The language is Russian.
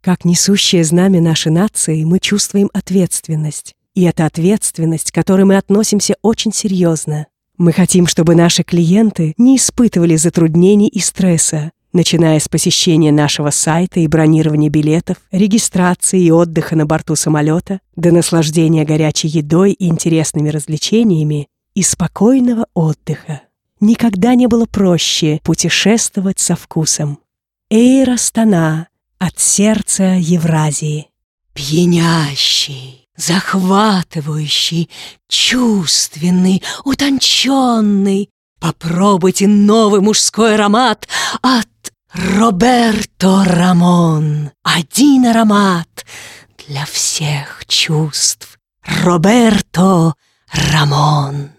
Как несущее знамя нашей нации мы чувствуем ответственность. И это ответственность, к которой мы относимся очень серьезно. Мы хотим, чтобы наши клиенты не испытывали затруднений и стресса, начиная с посещения нашего сайта и бронирования билетов, регистрации и отдыха на борту самолета, до наслаждения горячей едой и интересными развлечениями и спокойного отдыха. Никогда не было проще путешествовать со вкусом. Эйр Астана от сердца Евразии. Пьянящий, захватывающий, чувственный, утонченный. Попробуйте новый мужской аромат от Роберто Рамон. Один аромат для всех чувств. Роберто Рамон.